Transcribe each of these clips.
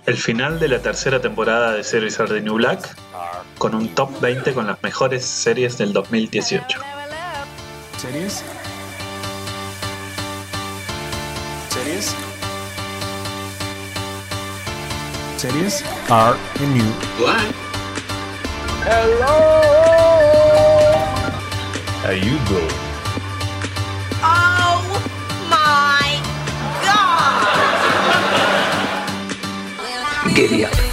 El final de la tercera temporada de Series Are the New Black, con un top 20 con las mejores series del 2018. ¿Series? ¿Series? Series Are the New Black. Hello. How you doing? Oh my God! Giddy up.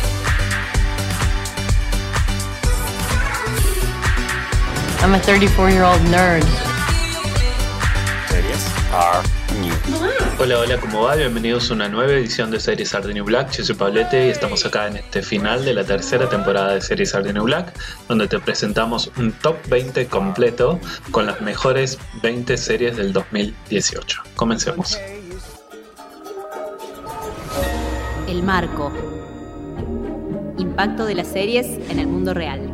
I'm a 34-year-old nerd. Series Are New. Hola, ¿cómo va? Bienvenidos a una nueva edición de Series Are the New Black. Yo soy Pablete y estamos acá en este final de la tercera temporada de Series Are the New Black, donde te presentamos un top 20 completo con las mejores 20 series del 2018. Comencemos. El marco. Impacto de las series en el mundo real.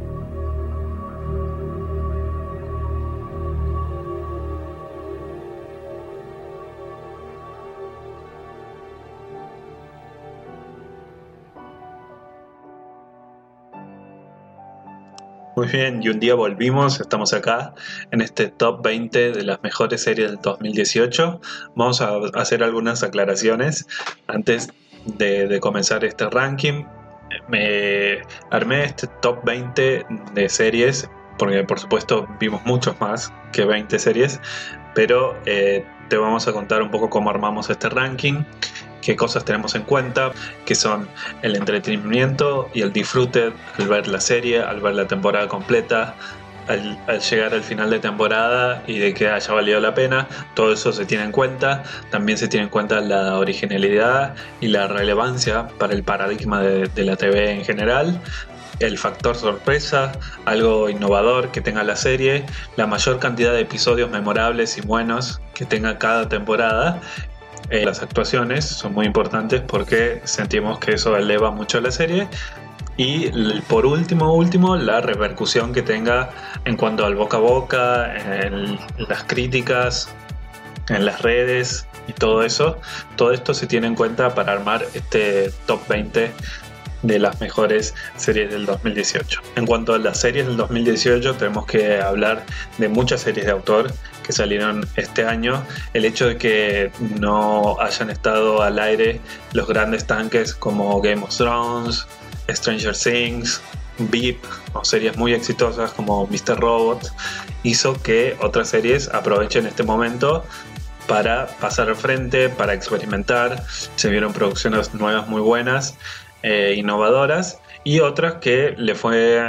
Muy bien, y un día volvimos, estamos acá en este top 20 de las mejores series del 2018. Vamos a hacer algunas aclaraciones antes de comenzar este ranking. Me armé este top 20 de series porque por supuesto vimos muchos más que 20 series, pero te vamos a contar un poco cómo armamos este ranking, qué cosas tenemos en cuenta, que son el entretenimiento y el disfrute al ver la serie, al ver la temporada completa, al llegar al final de temporada y de que haya valido la pena. Todo eso se tiene en cuenta. También se tiene en cuenta la originalidad y la relevancia para el paradigma de la TV en general, el factor sorpresa, algo innovador que tenga la serie, la mayor cantidad de episodios memorables y buenos que tenga cada temporada. Las actuaciones son muy importantes porque sentimos que eso eleva mucho la serie. Y por último, la repercusión que tenga en cuanto al boca a boca, en las críticas, en las redes y todo eso. Todo esto se tiene en cuenta para armar este top 20 de las mejores series del 2018. En cuanto a las series del 2018, tenemos que hablar de muchas series de autor que salieron este año. El hecho de que no hayan estado al aire los grandes tanques como Game of Thrones, Stranger Things, VIP o series muy exitosas como Mr. Robot, hizo que otras series aprovechen este momento para pasar al frente, para experimentar. Se vieron producciones nuevas muy buenas, innovadoras, y otras que le fue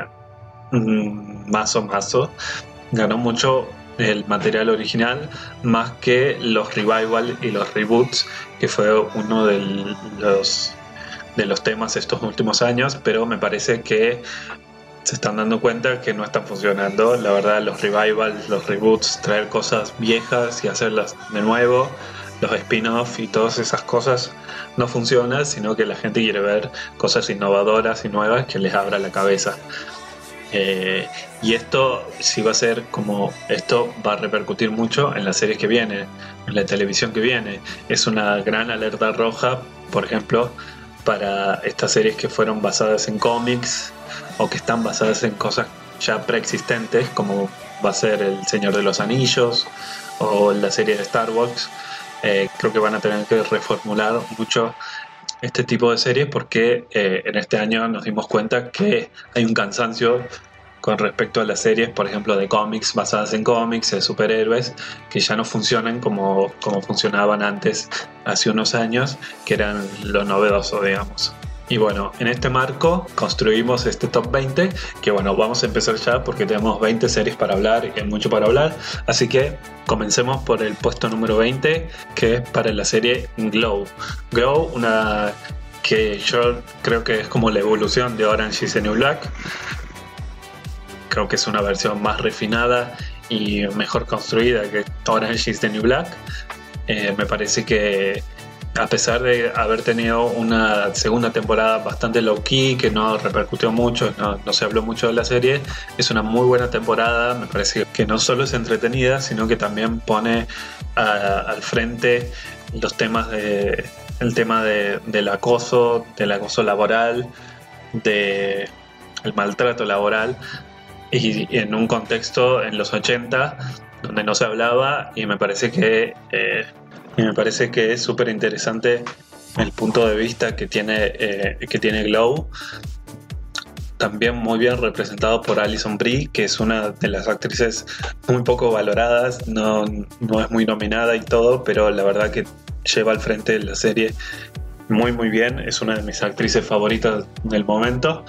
mazo. Ganó mucho el material original más que los revival y los reboots, que fue uno de los temas estos últimos años, pero me parece que se están dando cuenta que no están funcionando. La verdad, los revivals, los reboots, traer cosas viejas y hacerlas de nuevo, los spin-off y todas esas cosas no funcionan, sino que la gente quiere ver cosas innovadoras y nuevas que les abra la cabeza. Y esto sí va a ser como, esto va a repercutir mucho en las series que vienen, en la televisión que viene. Es una gran alerta roja, por ejemplo, para estas series que fueron basadas en cómics o que están basadas en cosas ya preexistentes, como va a ser El Señor de los Anillos o la serie de Star Wars. Creo que van a tener que reformular mucho este tipo de series porque en este año nos dimos cuenta que hay un cansancio con respecto a las series, por ejemplo, de cómics basadas en cómics, de superhéroes, que ya no funcionan como funcionaban antes, hace unos años, que eran lo novedoso, digamos. Y bueno, en este marco construimos este top 20, que bueno, vamos a empezar ya porque tenemos 20 series para hablar y hay mucho para hablar. Así que comencemos por el puesto número 20, que es para la serie Glow. Glow, una que yo creo que es como la evolución de Orange is the New Black. Creo que es una versión más refinada y mejor construida que Orange is the New Black. Me parece que a pesar de haber tenido una segunda temporada bastante low-key, que no repercutió mucho, no se habló mucho de la serie, es una muy buena temporada. Me parece que no solo es entretenida, sino que también pone al frente los temas de el tema del acoso laboral, del maltrato laboral, y en un contexto en los 80 donde no se hablaba, y me parece que es súper interesante el punto de vista que tiene Glow. También muy bien representado por Alison Brie, que es una de las actrices muy poco valoradas, no es muy nominada y todo, pero la verdad que lleva al frente la serie muy muy bien, es una de mis actrices favoritas del momento.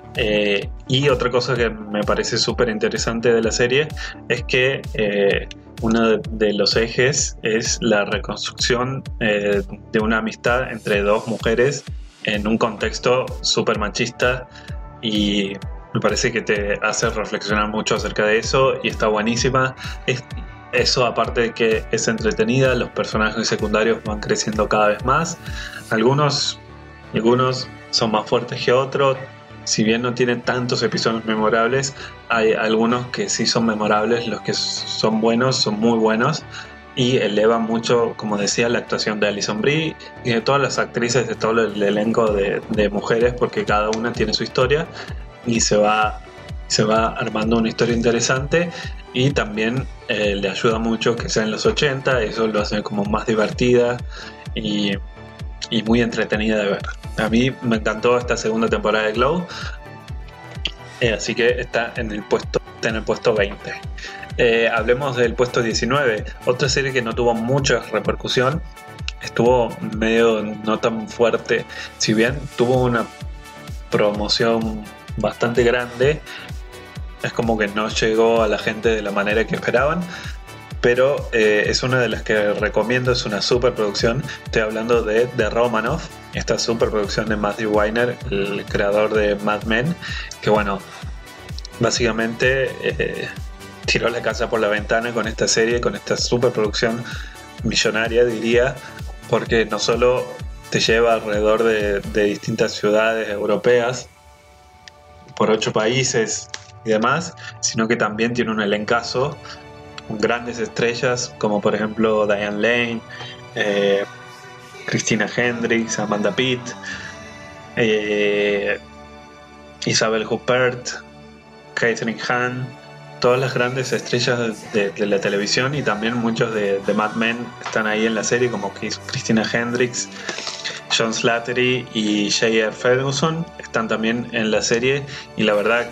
Y otra cosa que me parece súper interesante de la serie es que uno de los ejes es la reconstrucción de una amistad entre dos mujeres en un contexto súper machista, y me parece que te hace reflexionar mucho acerca de eso y está buenísima. Eso, aparte de que es entretenida, los personajes secundarios van creciendo cada vez más. Algunos son más fuertes que otros. Si bien no tiene tantos episodios memorables, hay algunos que sí son memorables. Los que son buenos son muy buenos y elevan mucho, como decía, la actuación de Alison Brie y de todas las actrices, de todo el elenco de mujeres, porque cada una tiene su historia y se va armando una historia interesante. Y también le ayuda mucho que sea en los 80, eso lo hace como más divertida y muy entretenida de ver. A mí me encantó esta segunda temporada de Glow, así que está en el puesto 20. Hablemos del puesto 19, otra serie que no tuvo mucha repercusión, estuvo medio no tan fuerte, si bien tuvo una promoción bastante grande, es como que no llegó a la gente de la manera que esperaban, pero es una de las que recomiendo, es una superproducción. Estoy hablando de The Romanoff, esta superproducción de Matthew Weiner, el creador de Mad Men, que bueno, básicamente tiró la casa por la ventana con esta serie, con esta superproducción millonaria, diría, porque no solo te lleva alrededor de distintas ciudades europeas, por 8 países y demás, sino que también tiene un elencazo con grandes estrellas como por ejemplo Diane Lane, Christina Hendricks, Amanda Pitt, Isabelle Huppert, Catherine Hahn, todas las grandes estrellas de la televisión, y también muchos de Mad Men están ahí en la serie, como Christina Hendricks, John Slattery y J.R. Ferguson están también en la serie, y la verdad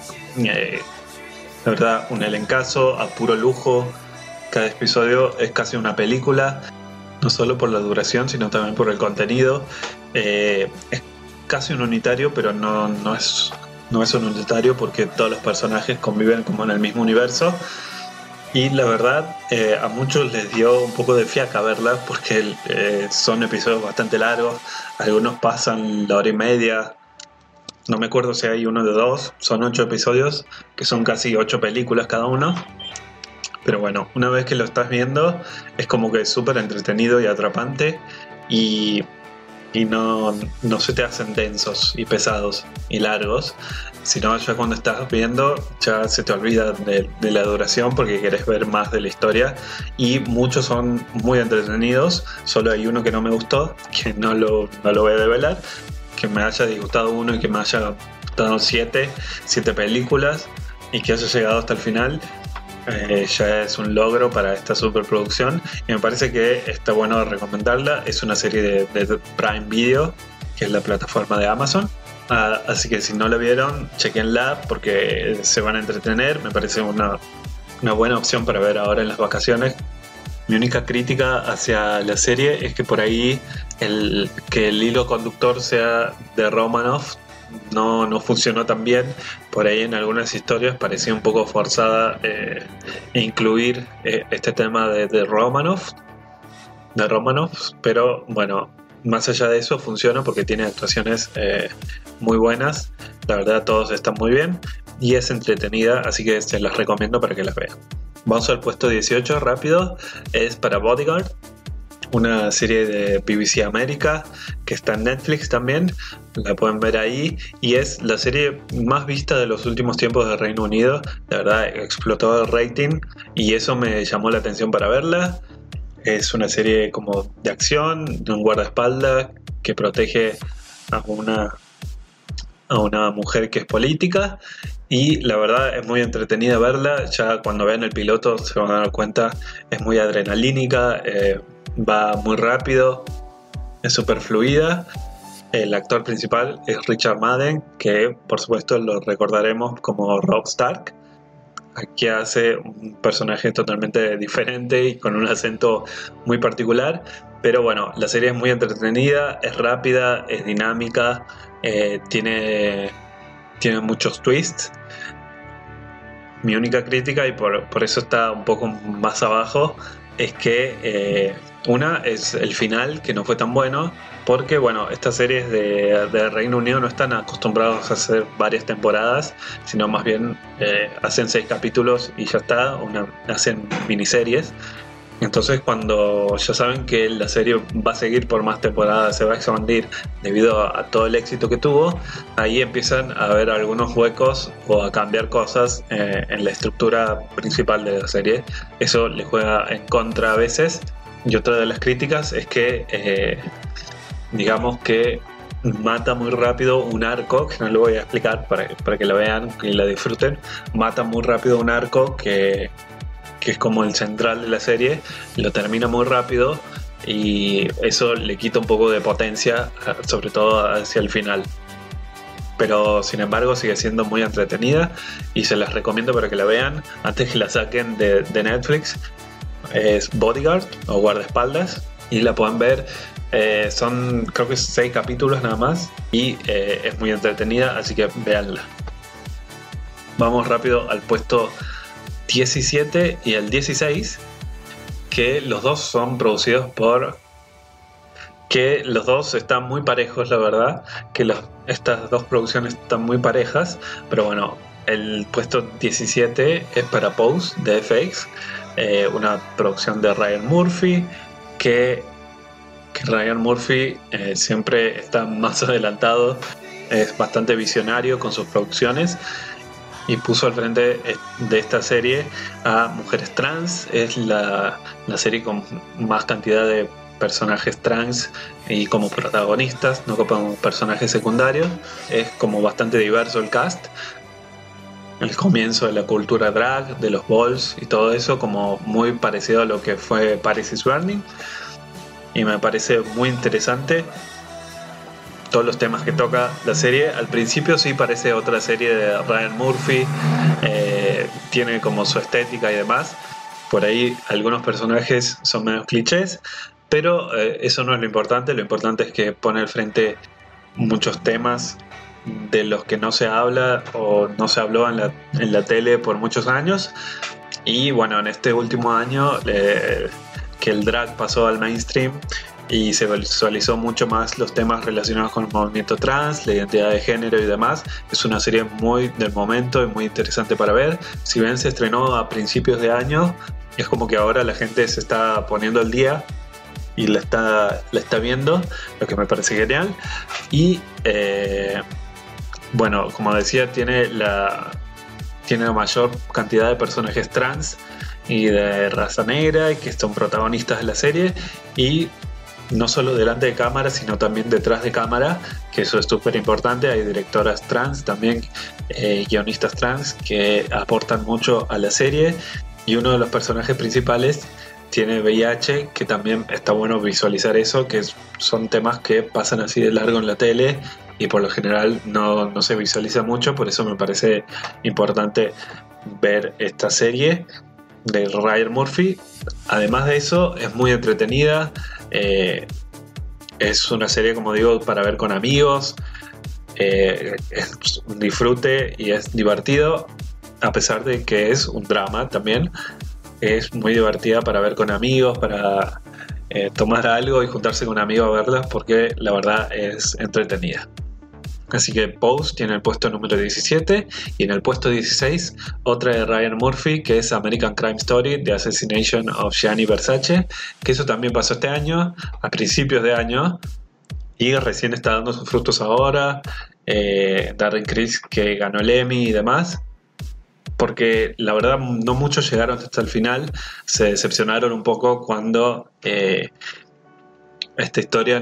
un elencazo a puro lujo. Cada episodio es casi una película, no solo por la duración sino también por el contenido. Es casi un unitario, pero no es un unitario porque todos los personajes conviven como en el mismo universo, y la verdad a muchos les dio un poco de fiaca verla porque son episodios bastante largos, algunos pasan la hora y media, no me acuerdo si hay uno de 2, son 8 episodios que son casi 8 películas cada uno. Pero bueno, una vez que lo estás viendo es como que es súper entretenido y atrapante, y no se te hacen densos y pesados y largos, sino ya cuando estás viendo ya se te olvida de la duración porque querés ver más de la historia, y muchos son muy entretenidos. Solo hay uno que no me gustó, que no lo voy a develar, que me haya disgustado uno y que me haya gustado 7 películas y que haya llegado hasta el final. Ya es un logro para esta superproducción, y me parece que está bueno recomendarla. Es una serie de Prime Video, que es la plataforma de Amazon, así que si no la vieron, chequenla porque se van a entretener. Me parece una buena opción para ver ahora en las vacaciones. Mi única crítica hacia la serie es que por ahí que el hilo conductor sea de Romanoff no funcionó tan bien. Por ahí en algunas historias parecía un poco forzada incluir este tema de Romanoff, pero bueno, más allá de eso funciona porque tiene actuaciones muy buenas. La verdad, todos están muy bien y es entretenida, así que se las recomiendo para que las vean. Vamos al puesto 18 rápido, es para Bodyguard, una serie de BBC América que está en Netflix también, la pueden ver ahí, y es la serie más vista de los últimos tiempos de Reino Unido. La verdad explotó el rating y eso me llamó la atención para verla. Es una serie como de acción, de un guardaespaldas que protege a una mujer que es política, y la verdad es muy entretenida verla. Ya cuando vean el piloto se van a dar cuenta, es muy adrenalínica, va muy rápido, es súper fluida. El actor principal es Richard Madden, que por supuesto lo recordaremos como Robb Stark. Aquí hace un personaje totalmente diferente y con un acento muy particular. Pero bueno, la serie es muy entretenida, es rápida, es dinámica, tiene muchos twists. Mi única crítica, y por eso está un poco más abajo, es que una es el final, que no fue tan bueno, porque bueno, estas series de Reino Unido no están acostumbrados a hacer varias temporadas, sino más bien hacen 6 capítulos y ya está, hacen miniseries. Entonces, cuando ya saben que la serie va a seguir por más temporadas, se va a expandir debido a todo el éxito que tuvo, ahí empiezan a haber algunos huecos o a cambiar cosas en la estructura principal de la serie. Eso le juega en contra a veces. Y otra de las críticas es que digamos que mata muy rápido un arco, que no lo voy a explicar para que lo vean y lo disfruten. Mata muy rápido un arco que es como el central de la serie, lo termina muy rápido y eso le quita un poco de potencia, sobre todo hacia el final. Pero sin embargo sigue siendo muy entretenida y se las recomiendo para que la vean antes que la saquen de Netflix. Es Bodyguard o Guardaespaldas y la pueden ver. Son creo que 6 capítulos nada más y es muy entretenida, así que véanla. Vamos rápido al puesto 17 y el 16, que los dos son producidos que los dos están muy parejos, la verdad, que estas dos producciones están muy parejas, pero bueno, el puesto 17 es para Pose de FX, una producción de Ryan Murphy, que Ryan Murphy siempre está más adelantado, es bastante visionario con sus producciones, y puso al frente de esta serie a mujeres trans. Es la serie con más cantidad de personajes trans y como protagonistas, no como personajes secundarios. Es como bastante diverso el cast. El comienzo de la cultura drag, de los balls y todo eso, como muy parecido a lo que fue Paris is Burning, y me parece muy interesante todos los temas que toca la serie. Al principio sí parece otra serie de Ryan Murphy, tiene como su estética y demás. Por ahí algunos personajes son menos clichés, pero eso no es lo importante. Lo importante es que pone al frente muchos temas de los que no se habla o no se habló en la tele por muchos años. Y bueno, en este último año que el drag pasó al mainstream y se visualizó mucho más los temas relacionados con el movimiento trans, la identidad de género y demás. Es una serie muy del momento y muy interesante para ver. Si bien se estrenó a principios de año, es como que ahora la gente se está poniendo al día y la está viendo, lo que me parece genial. Y bueno, como decía, tiene la mayor cantidad de personajes trans y de raza negra que son protagonistas de la serie, y no solo delante de cámara sino también detrás de cámara, que eso es súper importante. Hay directoras trans también, guionistas trans que aportan mucho a la serie, y uno de los personajes principales tiene VIH, que también está bueno visualizar eso, que son temas que pasan así de largo en la tele y por lo general no se visualiza mucho. Por eso me parece importante ver esta serie de Ryan Murphy. Además de eso, es muy entretenida. Es una serie, como digo, para ver con amigos. Es un disfrute y es divertido, a pesar de que es un drama también. Es muy divertida para ver con amigos, para tomar algo y juntarse con amigos a verlas, porque la verdad es entretenida. Así que Pose tiene el puesto número 17, y en el puesto 16 otra de Ryan Murphy, que es American Crime Story, The Assassination of Gianni Versace, que eso también pasó este año, a principios de año, y recién está dando sus frutos ahora. Darren Criss, que ganó el Emmy y demás. porque la verdad no muchos llegaron hasta el final, se decepcionaron un poco cuando esta historia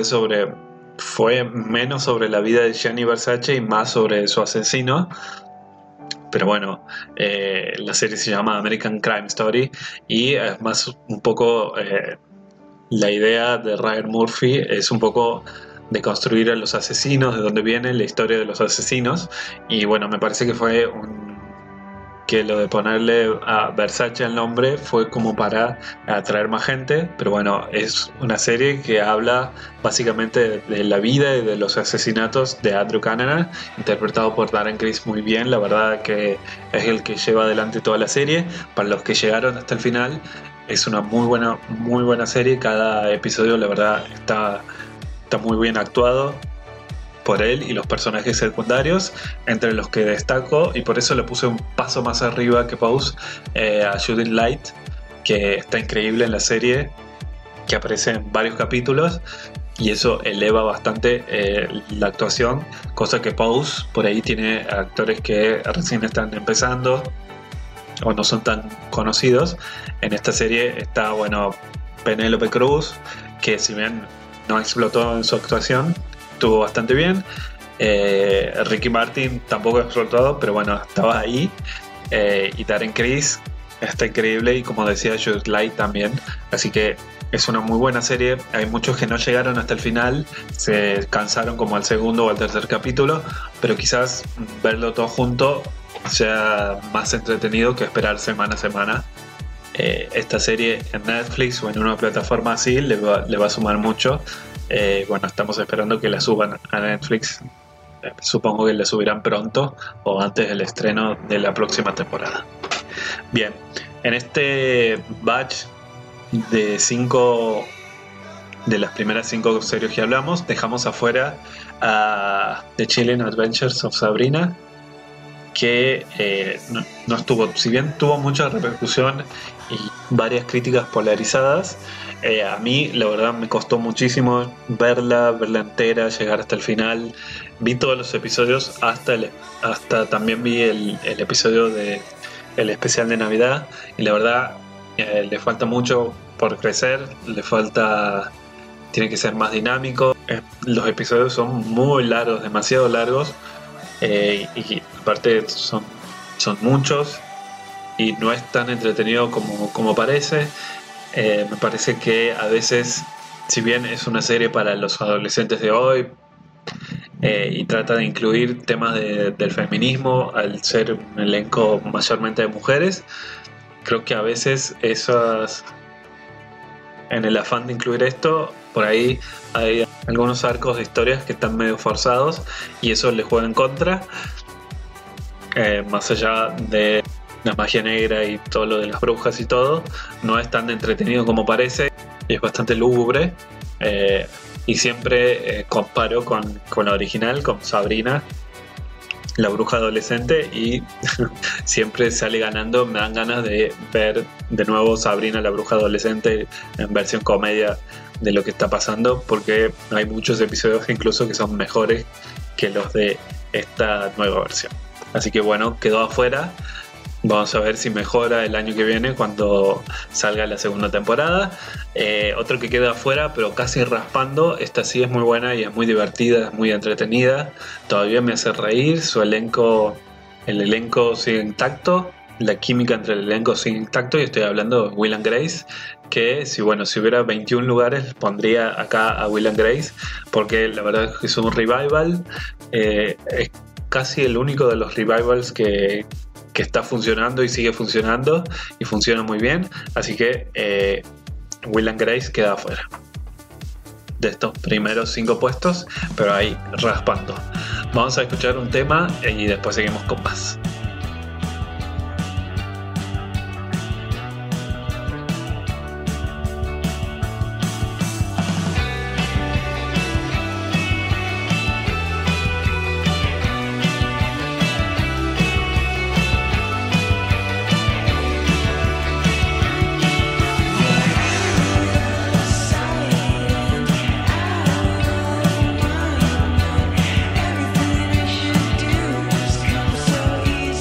fue menos sobre la vida de Gianni Versace y más sobre su asesino. Pero bueno, la serie se llama American Crime Story y es más un poco la idea de Ryan Murphy es un poco de construir a los asesinos, de dónde viene la historia de los asesinos. Y bueno, me parece que fue que lo de ponerle a Versace el nombre fue como para atraer más gente, pero bueno, es una serie que habla básicamente de la vida y de los asesinatos de Andrew Cunanan, interpretado por Darren Criss muy bien. La verdad que es el que lleva adelante toda la serie. Para los que llegaron hasta el final, es una muy buena serie. Cada episodio la verdad está muy bien actuado por él y los personajes secundarios, entre los que destaco, y por eso le puse un paso más arriba que Pose, a Judith Light, que está increíble en la serie, que aparece en varios capítulos y eso eleva bastante la actuación, cosa que Pose por ahí tiene actores que recién están empezando o no son tan conocidos. En esta serie está, bueno, Penélope Cruz, que si bien no explotó en su actuación, estuvo bastante bien. Ricky Martin tampoco explotado, pero bueno, estaba ahí. Y Darren Criss está increíble, y como decía, Judith Light también. Así que es una muy buena serie. Hay muchos que no llegaron hasta el final, se cansaron como al segundo o al tercer capítulo, pero quizás verlo todo junto sea más entretenido que esperar semana a semana. Esta serie en Netflix o en una plataforma así le va a sumar mucho. Bueno, estamos esperando que la suban a Netflix. Supongo que la subirán pronto o antes del estreno de la próxima temporada. Bien, en este batch de 5 de las primeras 5 series que hablamos, dejamos afuera a The Chilling Adventures of Sabrina, que no estuvo, si bien tuvo mucha repercusión y varias críticas polarizadas, a mí la verdad me costó muchísimo verla entera, llegar hasta el final. Vi todos los episodios, hasta también vi el episodio el especial de Navidad, y la verdad le falta mucho por crecer, tiene que ser más dinámico. Los episodios son muy largos, demasiado largos, y aparte son muchos y no es tan entretenido como parece. Me parece que a veces, si bien es una serie para los adolescentes de hoy y trata de incluir temas del feminismo, al ser un elenco mayormente de mujeres, creo que a veces en el afán de incluir esto, por ahí hay algunos arcos de historias que están medio forzados y eso le juega en contra. Más allá de la magia negra y todo lo de las brujas y todo, no es tan entretenido como parece, y es bastante lúgubre, y siempre comparo con la original, con Sabrina, la bruja adolescente, y siempre sale ganando. Me dan ganas de ver de nuevo Sabrina, la bruja adolescente, en versión comedia de lo que está pasando, porque hay muchos episodios incluso que son mejores que los de esta nueva versión. Así que bueno, quedó afuera. Vamos a ver si mejora el año que viene cuando salga la segunda temporada. Otro que queda afuera, pero casi raspando. Esta sí es muy buena y es muy divertida, es muy entretenida. Todavía me hace reír. El elenco sigue intacto. La química entre el elenco sigue intacto. Y estoy hablando de Will and Grace, que si hubiera 21 lugares, pondría acá a Will and Grace, porque la verdad es que es un revival. Es casi el único de los revivals que está funcionando y sigue funcionando, y funciona muy bien. Así que Will and Grace queda afuera de estos primeros 5 puestos, pero ahí raspando. Vamos a escuchar un tema y después seguimos con más. Everything I should do is come so easy.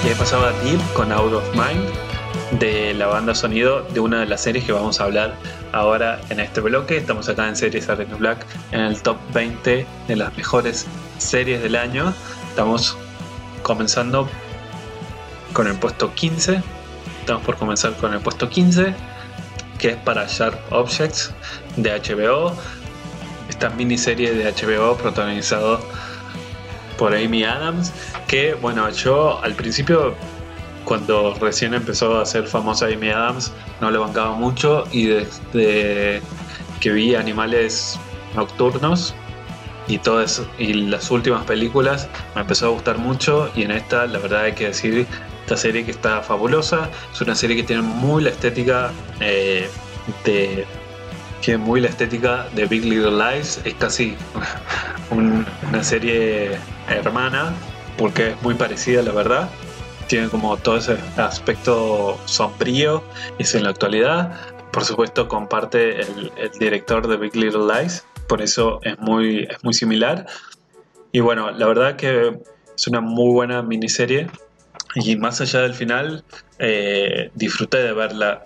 pasaba Deep con Out of Mind, de la banda sonido de una de las series que vamos a hablar ahora en este bloque. Estamos acá en Series Are New Black, en el top 20 de las mejores series del año. Estamos comenzando con el puesto 15. Estamos por comenzar con el puesto 15, que es para Sharp Objects de HBO. Esta miniserie de HBO protagonizado por Amy Adams, que bueno, yo al principio, cuando recién empezó a ser famosa Amy Adams, no le bancaba mucho, y desde que vi Animales Nocturnos y todo eso, y las últimas películas, me empezó a gustar mucho. Y en esta, la verdad hay que decir, esta serie que está fabulosa. Es una serie que tiene muy la estética de Big Little Lies. Es casi una serie hermana, porque es muy parecida, la verdad. Tiene como todo ese aspecto sombrío, y es en la actualidad. Por supuesto comparte el director de Big Little Lies, por eso es muy similar. Y bueno, la verdad que es una muy buena miniserie, y más allá del final, disfruté de verla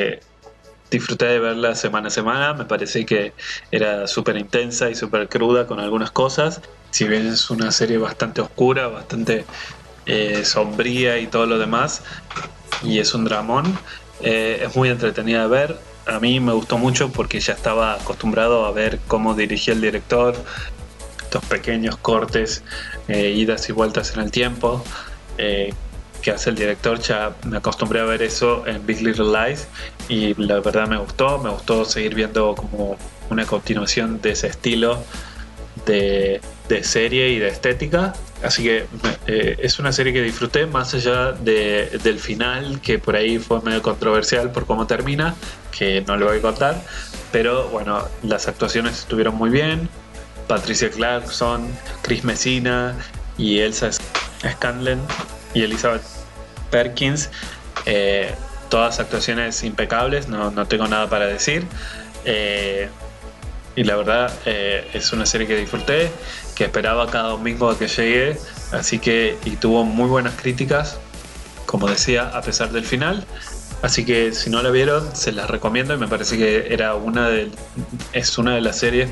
semana a semana. Me parece que era súper intensa y súper cruda con algunas cosas. Si bien es una serie bastante oscura, bastante sombría y todo lo demás, y es un dramón, es muy entretenida de ver. A mí me gustó mucho porque ya estaba acostumbrado a ver cómo dirigía el director, estos pequeños cortes, idas y vueltas en el tiempo que hace el director. Ya me acostumbré a ver eso en Big Little Lies, y la verdad me gustó seguir viendo como una continuación de ese estilo de serie y de estética. Así que es una serie que disfruté, más allá del final, que por ahí fue medio controversial por cómo termina, que no le voy a contar. Pero bueno, las actuaciones estuvieron muy bien. Patricia Clarkson, Chris Messina y Elsa Scanlon y Elizabeth Perkins, todas actuaciones impecables, no tengo nada para decir. Y la verdad, es una serie que disfruté, que esperaba cada domingo a que llegue, y tuvo muy buenas críticas, como decía, a pesar del final. Así que si no la vieron, se las recomiendo, y me parece que es una de las series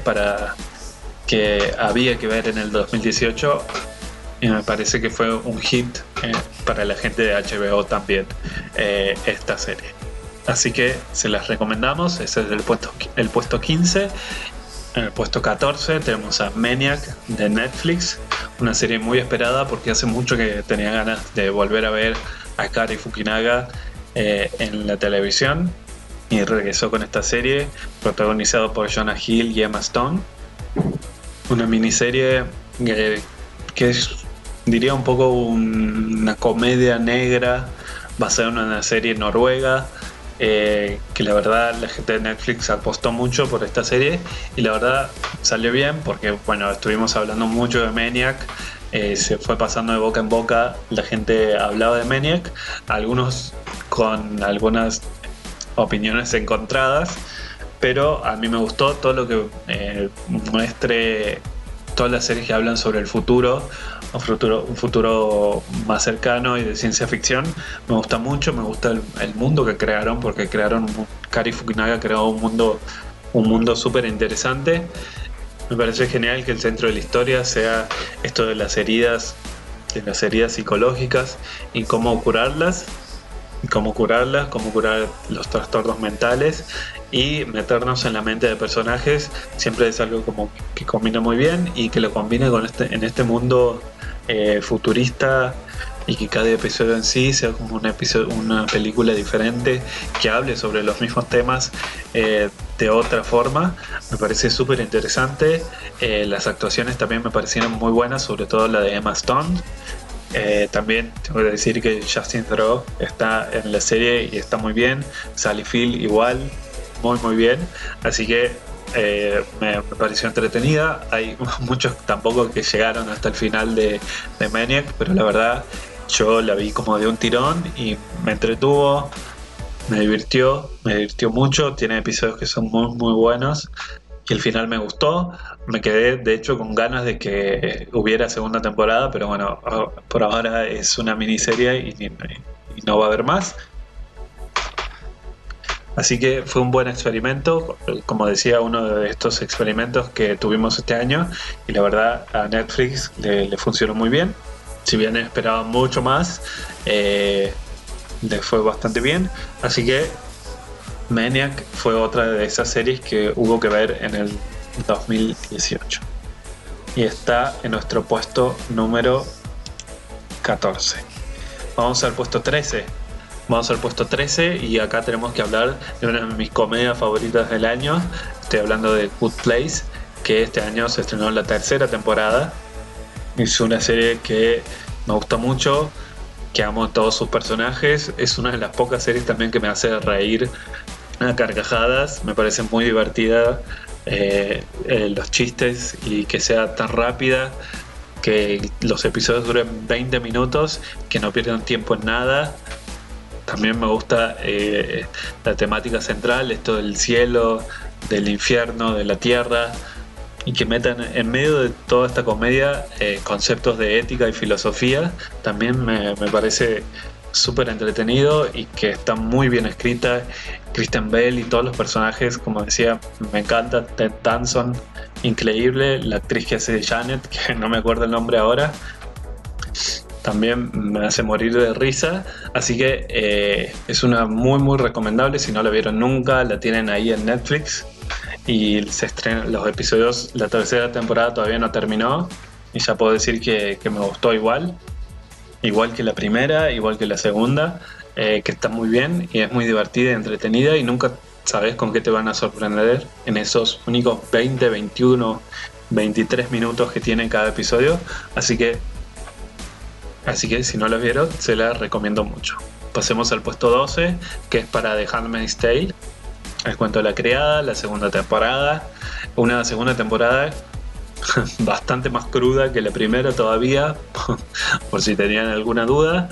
que había que ver en el 2018, y me parece que fue un hit para la gente de HBO también, esta serie. Así que se las recomendamos. Ese es el puesto 15. En el puesto 14 tenemos a Maniac de Netflix, una serie muy esperada porque hace mucho que tenía ganas de volver a ver a Cary Fukunaga en la televisión, y regresó con esta serie protagonizado por Jonah Hill y Emma Stone. Una miniserie que es, diría, un poco una comedia negra basada en una serie noruega, que la verdad la gente de Netflix apostó mucho por esta serie, y la verdad salió bien porque bueno, estuvimos hablando mucho de Maniac, se fue pasando de boca en boca, la gente hablaba de Maniac, algunos con algunas opiniones encontradas, pero a mí me gustó todo lo que muestre todas las series que hablan sobre el futuro, un futuro más cercano y de ciencia ficción. Me gusta mucho, me gusta el mundo que crearon, porque Cary Fukunaga creó un mundo súper interesante. Me parece genial que el centro de la historia sea esto de las heridas psicológicas y cómo curarlas, cómo curar los trastornos mentales y meternos en la mente de personajes. Una es algo como que combina muy bien, y que lo combina en este mundo futurista, y que cada episodio en sí sea como una película diferente que hable sobre los mismos temas de otra forma. Me parece súper interesante. Las actuaciones también me parecieron muy buenas, sobre todo la de Emma Stone. También tengo que decir que Justin Theroux está en la serie y está muy bien. Sally Field igual, muy bien. Así que me pareció entretenida. Hay muchos tampoco que llegaron hasta el final de Maniac, pero la verdad yo la vi como de un tirón y me entretuvo, me divirtió mucho. Tiene episodios que son muy buenos, y el final me gustó. Me quedé de hecho con ganas de que hubiera segunda temporada, pero bueno, por ahora es una miniserie y no va a haber más. Así que fue un buen experimento, como decía, uno de estos experimentos que tuvimos este año, y la verdad a Netflix le funcionó muy bien. Si bien esperaba mucho más, le fue bastante bien. Así que Maniac fue otra de esas series que hubo que ver en el 2018. Y está en nuestro puesto número 14. Vamos al puesto 13. Vamos al puesto 13 y acá tenemos que hablar de una de mis comedias favoritas del año. Estoy hablando de Good Place, que este año se estrenó la tercera temporada. Es una serie que me gustó mucho, que amo todos sus personajes. Es una de las pocas series también que me hace reír a carcajadas. Me parece muy divertida los chistes y que sea tan rápida, que los episodios duren 20 minutos, que no pierdan tiempo en nada. También me gusta la temática central, esto del cielo, del infierno, de la tierra, y que metan en medio de toda esta comedia conceptos de ética y filosofía. También me parece súper entretenido y que está muy bien escrita. Christian Bale y todos los personajes, como decía, me encanta. Ted Danson, increíble. La actriz que hace de Janet, que no me acuerdo el nombre ahora, también me hace morir de risa. Así que es una muy recomendable. Si no la vieron nunca, la tienen ahí en Netflix y se estrenan los episodios. La tercera temporada todavía no terminó y ya puedo decir que me gustó igual que la primera, igual que la segunda, que está muy bien y es muy divertida y entretenida, y nunca sabes con qué te van a sorprender en esos únicos 20, 21, 23 minutos que tiene cada episodio. Así que si no la vieron, se la recomiendo mucho. Pasemos al puesto 12, que es para The Handmaid's Tale, el cuento de la criada, la segunda temporada. Una segunda temporada bastante más cruda que la primera todavía, por si tenían alguna duda.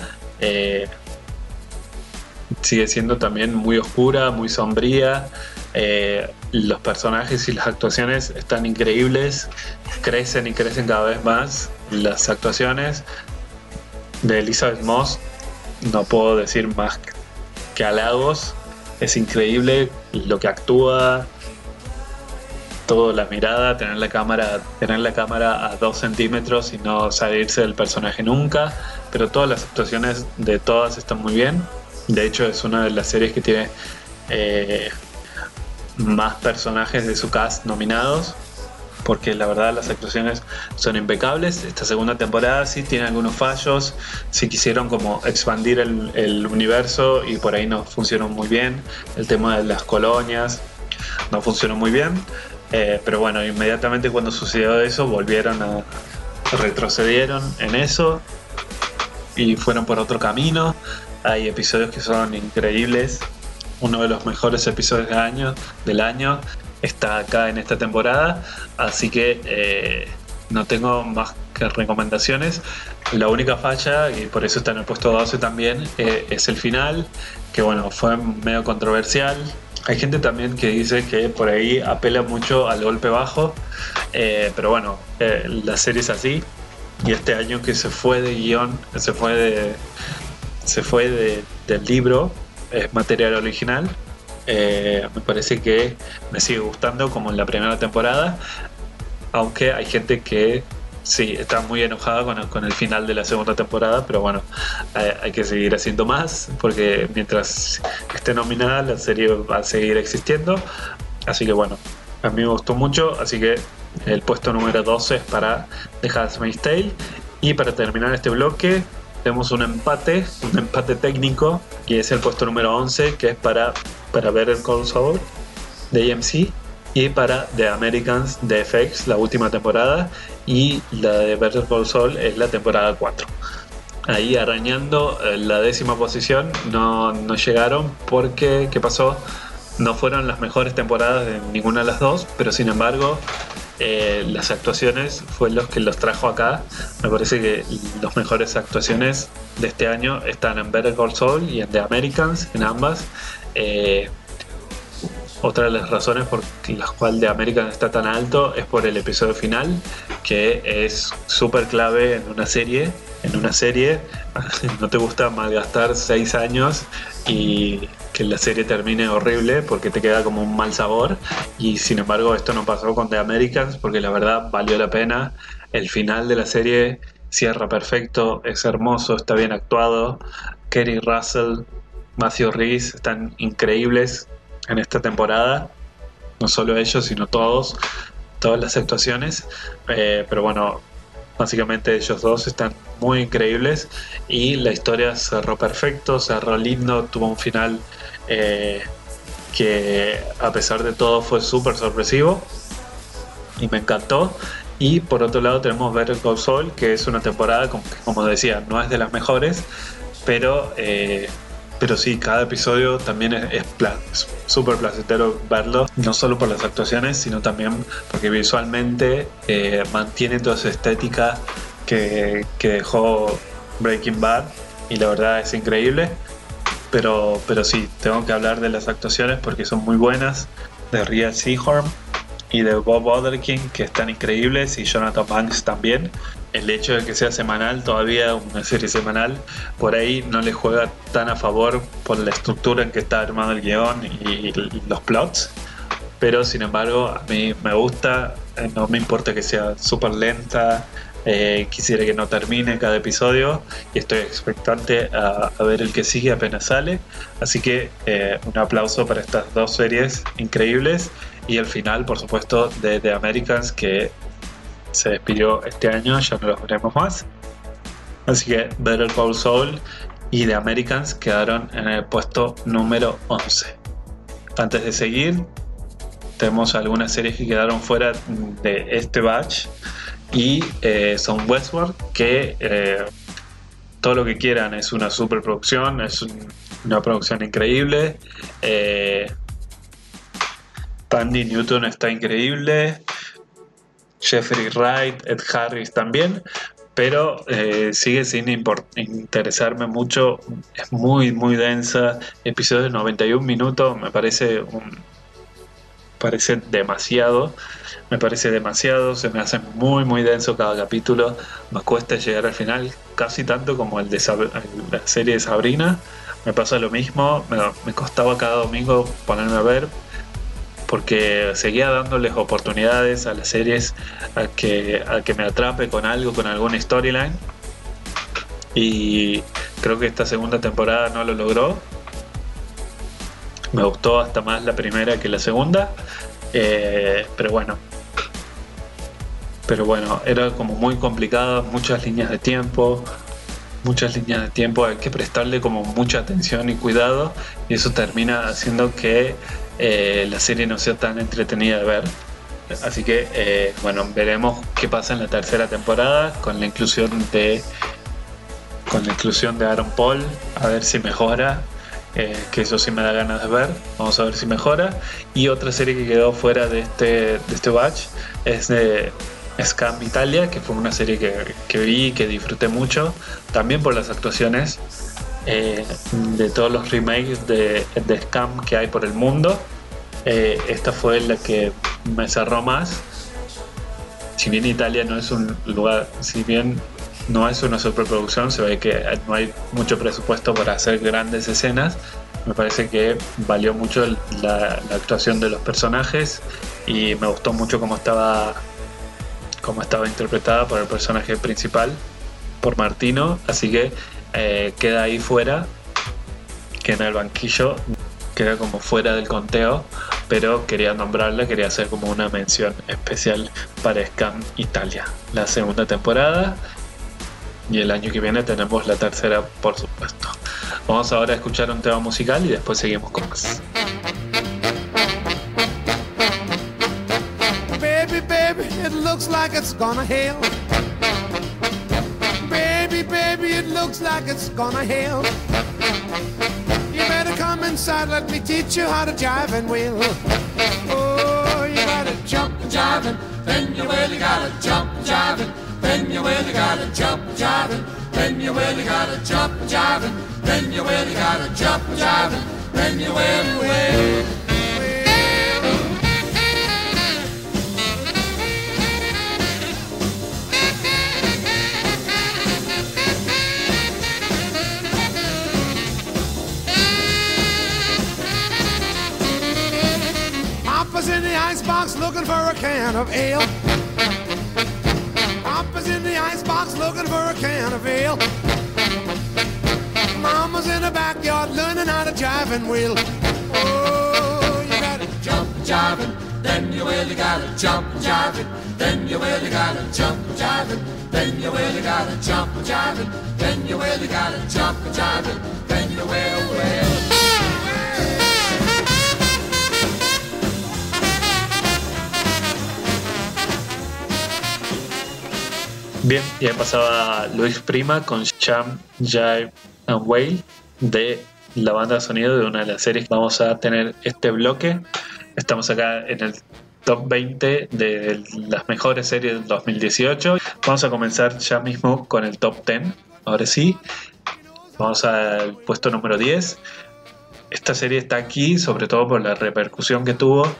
Sigue siendo también muy oscura, muy sombría. Los personajes y las actuaciones están increíbles, crecen y crecen cada vez más. Las actuaciones de Elizabeth Moss, no puedo decir más que halagos. Es increíble lo que actúa, todo, la mirada, tener la cámara a 2 centímetros y no salirse del personaje nunca. Pero todas las actuaciones de todas están muy bien. De hecho, es una de las series que tiene más personajes de su cast nominados, porque la verdad las actuaciones son impecables. Esta segunda temporada sí tiene algunos fallos, sí quisieron como expandir el universo y por ahí no funcionó muy bien. El tema de las colonias no funcionó muy bien, pero bueno, inmediatamente cuando sucedió eso retrocedieron en eso y fueron por otro camino. Hay episodios que son increíbles. Uno de los mejores episodios del año está acá en esta temporada, así que no tengo más que recomendaciones. La única falla, y por eso está en el puesto 12 también, es el final, que bueno, fue medio controversial. Hay gente también que dice que por ahí apela mucho al golpe bajo, pero bueno, la serie es así, y este año que se fue de guión, se fue del libro, es material original. Me parece que me sigue gustando como en la primera temporada, aunque hay gente que sí está muy enojada con el final de la segunda temporada, pero bueno, hay que seguir haciendo más, porque mientras esté nominada la serie va a seguir existiendo. Así que bueno, a mí me gustó mucho, así que el puesto número 12 es para The Handmaid's Tale. Y para terminar este bloque tenemos un empate técnico, que es el puesto número 11, que es para Better Call Saul de AMC, y para The Americans de FX, la última temporada, y la de Better Call Saul es la temporada 4. Ahí arañando la 10ª posición, no llegaron porque, ¿qué pasó? No fueron las mejores temporadas de ninguna de las dos, pero sin embargo las actuaciones fue los que los trajo acá. Me parece que las mejores actuaciones de este año están en Better Call Saul y en The Americans, en ambas. Otra de las razones por las cuales The Americans está tan alto es por el episodio final, que es súper clave en una serie. No te gusta malgastar 6 años y que la serie termine horrible porque te queda como un mal sabor, y sin embargo esto no pasó con The Americans porque la verdad valió la pena. El final de la serie cierra perfecto, es hermoso, está bien actuado. Kerry Russell, Matthew Rhys están increíbles en esta temporada, no solo ellos sino todas las actuaciones, pero bueno, básicamente ellos dos están muy increíbles y la historia cerró perfecto, cerró lindo, tuvo un final que a pesar de todo fue súper sorpresivo y me encantó. Y por otro lado tenemos Better Call Saul, que es una temporada como decía, no es de las mejores, pero sí, cada episodio también es súper placentero verlo, no solo por las actuaciones, sino también porque visualmente mantiene toda esa estética que dejó Breaking Bad, y la verdad es increíble. Pero sí, tengo que hablar de las actuaciones porque son muy buenas, de Rhea Seehorn y de Bob Odenkirk, que están increíbles, y Jonathan Banks también. El hecho de que sea semanal, todavía una serie semanal, por ahí no le juega tan a favor por la estructura en que está armado el guión y los plots, pero sin embargo a mí me gusta, no me importa que sea súper lenta, quisiera que no termine cada episodio y estoy expectante a ver el que sigue apenas sale, así que un aplauso para estas dos series increíbles, y el final por supuesto de The Americans, que se despidió este año, ya no los veremos más. Así que Better Call Saul y The Americans quedaron en el puesto número 11. Antes de seguir, tenemos algunas series que quedaron fuera de este batch, y son Westworld, que todo lo que quieran, es una superproducción, es una producción increíble. Tandy Newton está increíble, Jeffrey Wright, Ed Harris también, pero sigue sin interesarme mucho. Es muy muy densa, episodio de 91 minutos, me parece demasiado, se me hace muy muy denso cada capítulo, me cuesta llegar al final, casi tanto como el de la serie de Sabrina. Me pasa lo mismo, me costaba cada domingo ponerme a ver, porque seguía dándoles oportunidades a las series a que me atrape con algo, con alguna storyline, y creo que esta segunda temporada no lo logró. Me gustó hasta más la primera que la segunda, pero bueno, era como muy complicado, muchas líneas de tiempo, hay que prestarle como mucha atención y cuidado, y eso termina haciendo que la serie no sea tan entretenida de ver. Así que veremos qué pasa en la tercera temporada con la inclusión de Aaron Paul, a ver si mejora, que eso sí me da ganas de ver. Vamos a ver si mejora. Y otra serie que quedó fuera de este batch es de Scam Italia, que fue una serie que vi y que disfruté mucho, también por las actuaciones de todos los remakes de Scam que hay por el mundo. Esta fue la que me cerró más. Si bien Italia no es un lugar, si bien no es una superproducción, se ve que no hay mucho presupuesto para hacer grandes escenas, me parece que valió mucho la actuación de los personajes, y me gustó mucho cómo estaba interpretada por el personaje principal, por Martino. Así que queda ahí fuera, que en el banquillo, queda como fuera del conteo, pero quería nombrarla, quería hacer como una mención especial para Scam Italia, la segunda temporada, y el año que viene tenemos la tercera, por supuesto. Vamos ahora a escuchar un tema musical y después seguimos con más. Baby, baby, it looks like it's gonna hail. Baby, baby, it looks like it's gonna hail. You better come inside, let me teach you how to jive and wheel. Oh, you gotta jump jiving, then you really gotta jump jiving, then you really gotta jump jiving, then you really gotta jump jiving, then you really gotta jump jiving, then you really will. looking for a can of ale. Papa's in the icebox looking for a can of ale. Mama's in the backyard learning how to jive and wheel. Oh, you gotta jump and jive and then you really gotta jump and jive and then you really gotta jump and jive and then you really gotta jump and jive and then you really gotta jump and jive and then you will. Bien, ya pasaba Luis Prima con Jump, Jive and Wail de la banda de sonido de una de las series. Vamos a tener este bloque. Estamos acá en el top 20 de las mejores series del 2018. Vamos a comenzar ya mismo con el top 10. Ahora sí, vamos al puesto número 10. Esta serie está aquí sobre todo por la repercusión que tuvo,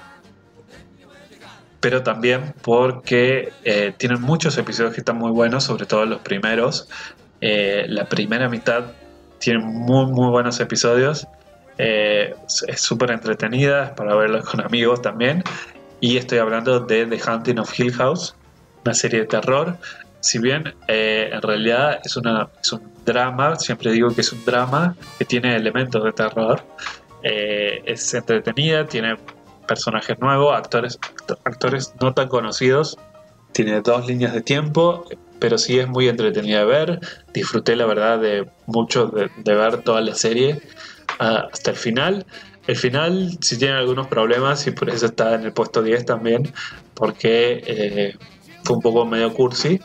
pero también porque tienen muchos episodios que están muy buenos, sobre todo los primeros. La primera mitad tiene muy buenos episodios. Es súper entretenida, es para verlo con amigos también. Y estoy hablando de The Haunting of Hill House, una serie de terror. Si bien en realidad es un drama, siempre digo que es un drama que tiene elementos de terror. Es entretenida, tiene personajes nuevos, actores no tan conocidos. Tiene 2 líneas de tiempo, pero sí es muy entretenida de ver. Disfruté la verdad de mucho de ver toda la serie hasta el final. El final sí tiene algunos problemas y por eso está en el puesto 10 también, porque fue un poco medio cursi.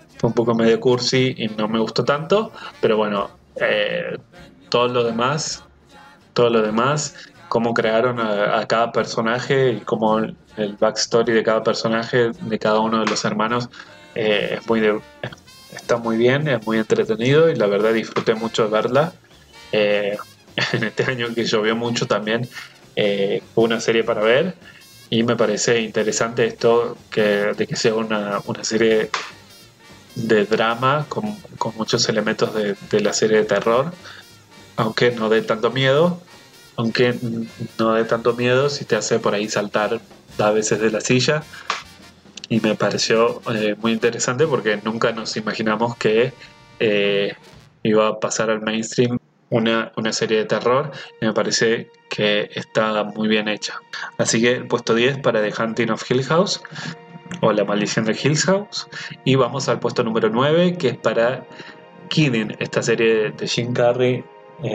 Y no me gustó tanto, pero bueno, todo lo demás, cómo crearon a cada personaje y cómo el backstory de cada personaje, de cada uno de los hermanos, está muy bien, es muy entretenido y la verdad disfruté mucho de verla. En este año que llovió mucho también, fue una serie para ver y me parece interesante esto de que sea una serie de drama con muchos elementos de la serie de terror, aunque no dé tanto miedo si te hace por ahí saltar a veces de la silla. Y me pareció muy interesante porque nunca nos imaginamos que iba a pasar al mainstream una serie de terror, y me parece que está muy bien hecha. Así que el puesto 10 para The Haunting of Hill House, o La Maldición de Hill House. Y vamos al puesto número 9, que es para Kidding, esta serie de Jim Carrey,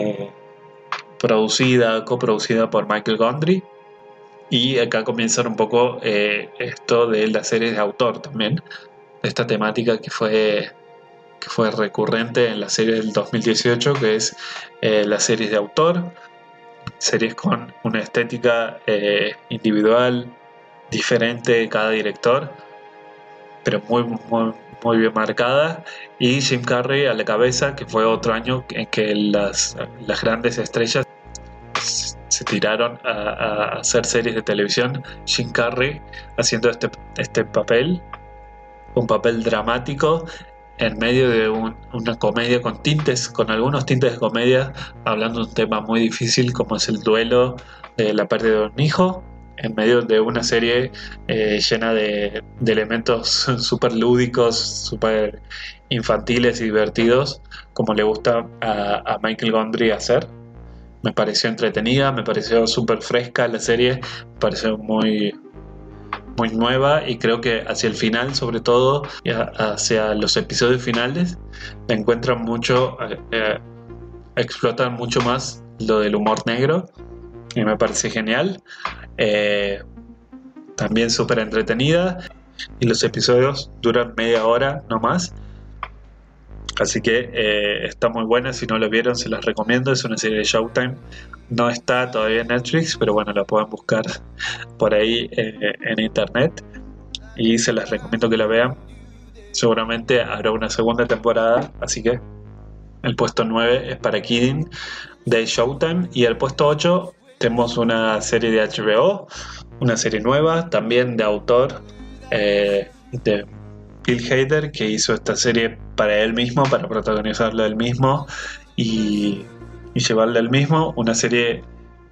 coproducida por Michael Gondry. Y acá comienza un poco esto de las series de autor también, esta temática que fue recurrente en la serie del 2018, que es las series de autor, series con una estética individual diferente de cada director, pero muy bien marcada, y Jim Carrey a la cabeza, que fue otro año en que las grandes estrellas se tiraron a hacer series de televisión. Jim Carrey haciendo este papel, un papel dramático en medio de una comedia con algunos tintes de comedia, hablando de un tema muy difícil como es el duelo de la pérdida de un hijo, en medio de una serie llena de elementos súper lúdicos, súper infantiles y divertidos, como le gusta a Michael Gondry hacer. Me pareció entretenida, me pareció súper fresca la serie, me pareció muy nueva, y creo que hacia el final, sobre todo hacia los episodios finales, encuentran mucho, explotan mucho más lo del humor negro, y me parece genial. También súper entretenida, y los episodios duran media hora no más, así que está muy buena. Si no lo vieron, se las recomiendo. Es una serie de Showtime, no está todavía en Netflix, pero bueno, la pueden buscar por ahí en internet, y se las recomiendo que la vean. Seguramente habrá una segunda temporada, así que el puesto 9 es para Kidding de Showtime. Y el puesto 8 tenemos una serie de HBO, una serie nueva, también de autor, de Bill Hader, que hizo esta serie para él mismo, para protagonizarla él mismo y llevarla él mismo. Una serie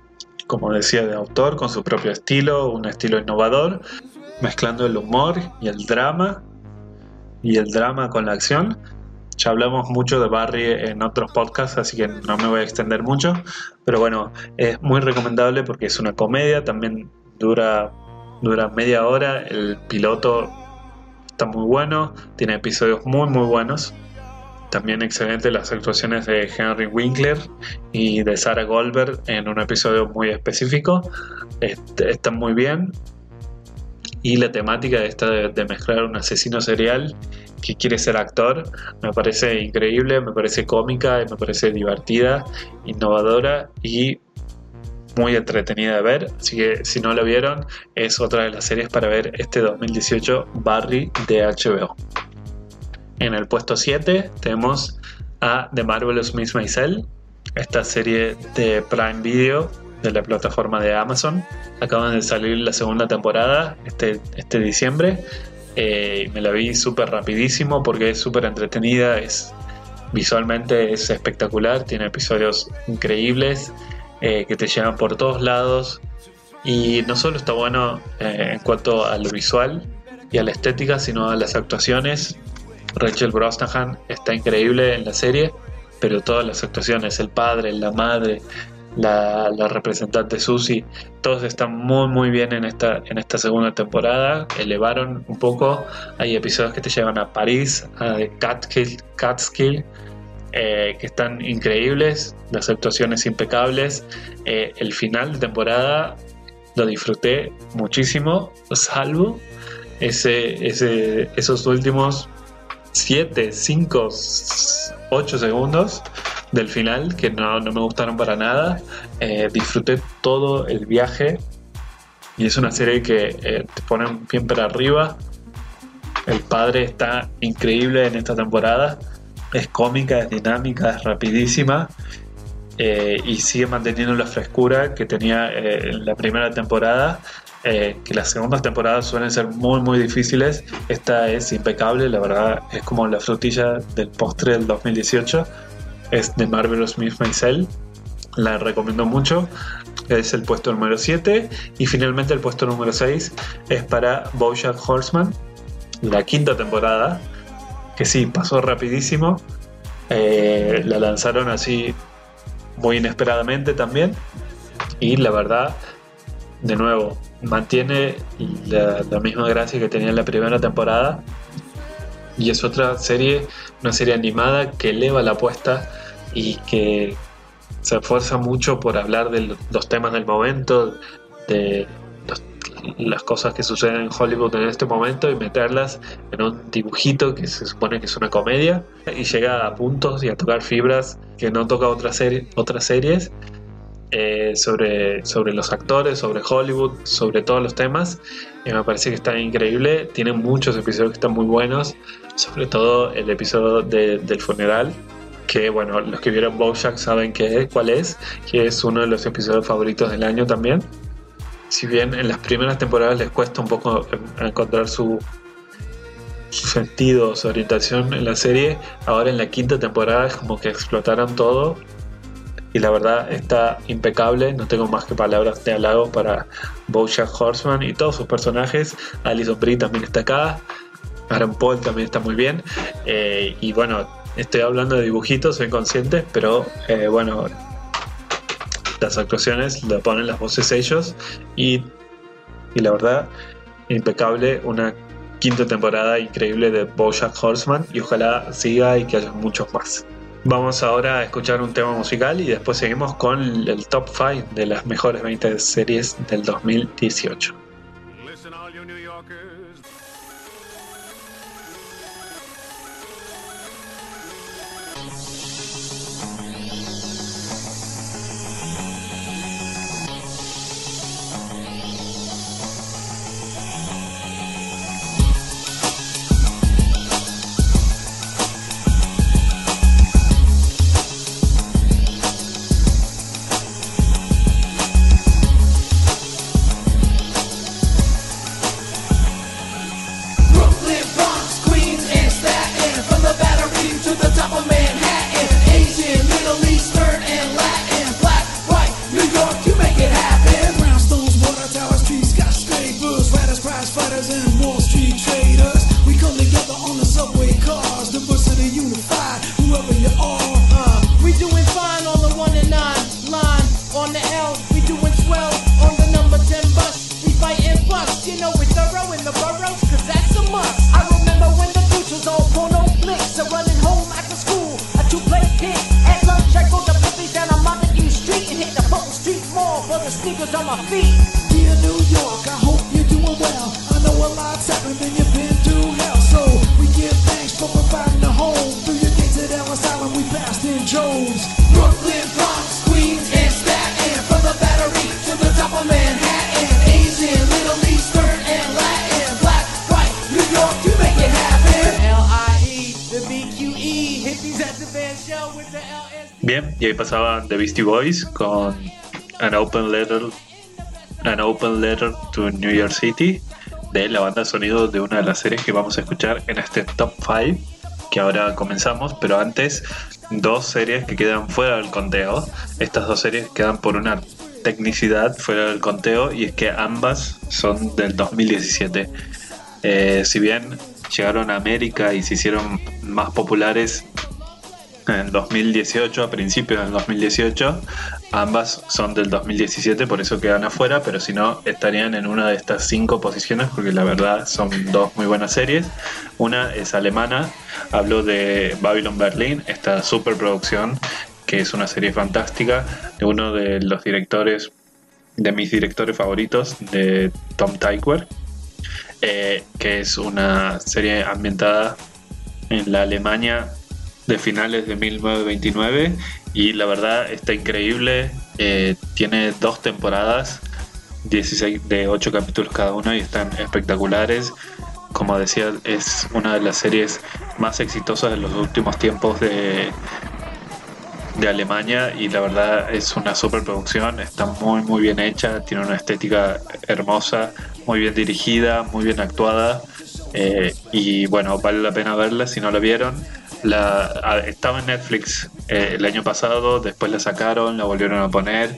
como decía, de autor, con su propio estilo, un estilo innovador, mezclando el humor y el drama con la acción. Ya hablamos mucho de Barry en otros podcasts, así que no me voy a extender mucho, pero bueno, es muy recomendable porque es una comedia, también dura media hora, el piloto está muy bueno, tiene episodios muy muy buenos. También excelente las actuaciones de Henry Winkler y de Sarah Goldberg en un episodio muy específico. Están muy bien. Y la temática esta de mezclar un asesino serial que quiere ser actor me parece increíble, me parece cómica, me parece divertida, innovadora y muy entretenida de ver. Así que si no la vieron, es otra de las series para ver este 2018, Barry de HBO. En el puesto 7 tenemos a The Marvelous Miss Maisel, esta serie de Prime Video de la plataforma de Amazon. Acaban de salir la segunda temporada este diciembre. Me la vi súper rapidísimo porque es súper entretenida, visualmente es espectacular, tiene episodios increíbles que te llevan por todos lados, y no solo está bueno en cuanto a lo visual y a la estética, sino a las actuaciones. Rachel Brosnahan está increíble en la serie, pero todas las actuaciones, el padre, la madre, la representante Susie, todos están muy muy bien en esta segunda temporada. Elevaron un poco, hay episodios que te llevan a París, a Catskill, que están increíbles, las actuaciones impecables. El final de temporada lo disfruté muchísimo, salvo esos últimos 7, 5, 8 segundos del final que no me gustaron para nada. Disfruté todo el viaje y es una serie que te pone bien para arriba. El padre está increíble en esta temporada, es cómica, es dinámica, es rapidísima, y sigue manteniendo la frescura que tenía en la primera temporada. Que las segundas temporadas suelen ser muy muy difíciles. Esta es impecable, la verdad es como la frutilla del postre del 2018. Es de Marvelous Miss Maisel, la recomiendo mucho. Es el puesto número 7. Y finalmente el puesto número 6 es para BoJack Horseman, la quinta temporada, que sí, pasó rapidísimo. La lanzaron así muy inesperadamente también, y la verdad, de nuevo, mantiene la misma gracia que tenía en la primera temporada, y es una serie animada que eleva la apuesta y que se esfuerza mucho por hablar de los temas del momento, de las cosas que suceden en Hollywood en este momento, y meterlas en un dibujito que se supone que es una comedia, y llega a puntos y a tocar fibras que no toca otras series. Sobre los actores, sobre Hollywood, sobre todos los temas, y me parece que está increíble. Tiene muchos episodios que están muy buenos, sobre todo el episodio del funeral, que bueno, los que vieron BoJack saben cuál es, que es uno de los episodios favoritos del año también. Si bien en las primeras temporadas les cuesta un poco encontrar su sentido, su orientación en la serie, ahora en la quinta temporada es como que explotaron todo. Y la verdad está impecable, no tengo más que palabras de halago para BoJack Horseman y todos sus personajes. Alison Brie también está acá, Aaron Paul también está muy bien, y bueno, estoy hablando de dibujitos, soy consciente, pero bueno, las actuaciones lo ponen las voces ellos, y la verdad, impecable, una quinta temporada increíble de BoJack Horseman, y ojalá siga y que haya muchos más. Vamos ahora a escuchar un tema musical y después seguimos con el top 5 de las mejores 20 series del 2018. Listen, all you New Yorkers. on my feet. Dear New York, I hope you're doing well. I know a lot's happened and you've been through hell. So we give thanks for providing a home. Through your gates at Ellis Island, we passed in droves. Brooklyn, Bronx, Queens, and Staten. From the Battery to the top of Manhattan. Asian, Middle Eastern, and Latin. Black, white, New York, you make it happen. L.I.E., the B.Q.E. Hippies at the band show with the LSD. Bien, y ahí pasaban The Beastie Boys con An Open Letter to New York City, de la banda sonido de una de las series que vamos a escuchar en este Top 5 que ahora comenzamos. Pero antes, dos series que quedan fuera del conteo. Estas dos series quedan por una tecnicidad fuera del conteo, y es que ambas son del 2017. Si bien llegaron a América y se hicieron más populares en 2018, a principios del 2018, ambas son del 2017, por eso quedan afuera, pero si no estarían en una de estas 5 posiciones, porque la verdad son dos muy buenas series. Una es alemana, hablo de Babylon Berlin, esta superproducción que es una serie fantástica de uno de los directores, de mis directores favoritos, de Tom Tykwer, que es una serie ambientada en la Alemania de finales de 1929, y la verdad está increíble. Tiene 2 temporadas, 16 de 8 capítulos cada una, y están espectaculares. Como decía, es una de las series más exitosas de los últimos tiempos de Alemania, y la verdad es una superproducción. Está muy bien hecha, tiene una estética hermosa, muy bien dirigida, muy bien actuada, y bueno, vale la pena verla si no la vieron. Estaba en Netflix el año pasado, después la sacaron, la volvieron a poner,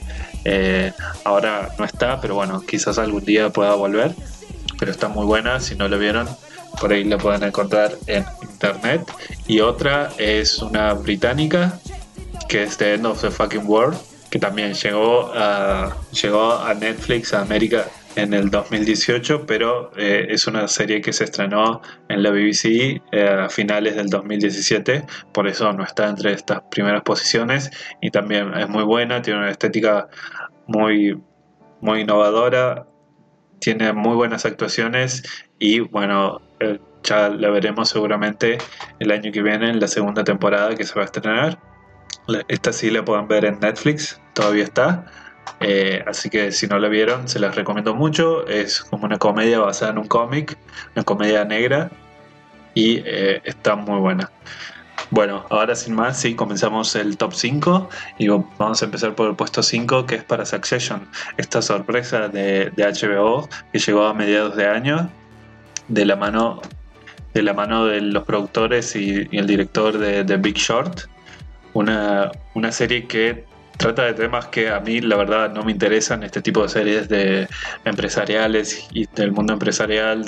ahora no está, pero bueno, quizás algún día pueda volver. Pero está muy buena, si no la vieron, por ahí la pueden encontrar en internet. Y otra es una británica, que es The End of the Fucking World, que también llegó a Netflix, a América, en el 2018, pero es una serie que se estrenó en la BBC a finales del 2017, por eso no está entre estas primeras posiciones, y también es muy buena, tiene una estética muy innovadora, tiene muy buenas actuaciones, y bueno, ya la veremos seguramente el año que viene en la segunda temporada que se va a estrenar. Esta sí la pueden ver en Netflix, todavía está. Así que si no la vieron, se las recomiendo mucho. Es como una comedia basada en un cómic, una comedia negra, y está muy buena. Bueno, ahora sin más, sí, comenzamos el top 5 y vamos a empezar por el puesto 5, que es para Succession, esta sorpresa de HBO que llegó a mediados de año de la mano de los productores y el director de The Big Short, una serie que trata de temas que a mí la verdad no me interesan, este tipo de series de empresariales y del mundo empresarial,